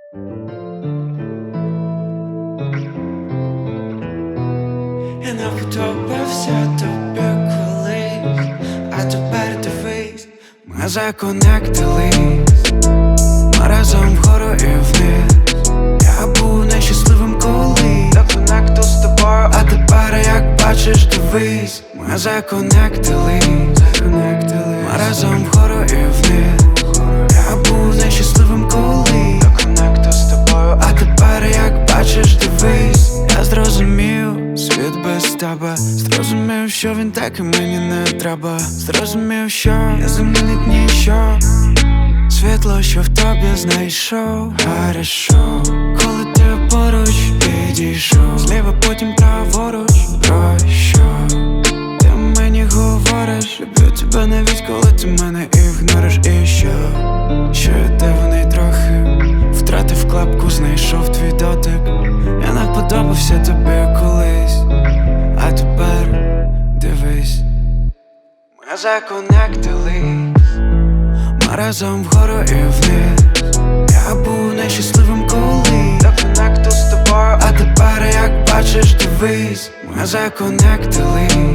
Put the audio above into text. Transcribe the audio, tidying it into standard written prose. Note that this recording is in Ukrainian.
Я не подобався тобі колись, а тепер дивись, ми законектились, ми разом вгору і вниз. Я був нещасливим колись, до конекту з тобою, а тепер, як бачиш, дивись, ми законектились, ми разом вгору і вниз. Я був нещасливим колись, до конекту з тобою, а тепер, як бачиш, дивись. Я зрозумів світ без тебе, зрозумів, що він так і мені не треба. Зрозумів, що я замінить ніщо, світло, що в тобі знайшов. Хорошо, коли ти поруч підійшов, зліва потім праворуч. Про що ти мені говориш? Люблю тебе навіть коли ти мене ігнориш. І що я дивний трохи, втратив клапку, знайшов твій дотик. Я не подобався тобі колись, а тепер дивись, ми законектились, ми разом вгору і вниз. Я був нещасливим колись, до конекту з тобою, а тепер, як бачиш, дивись, ми законектились,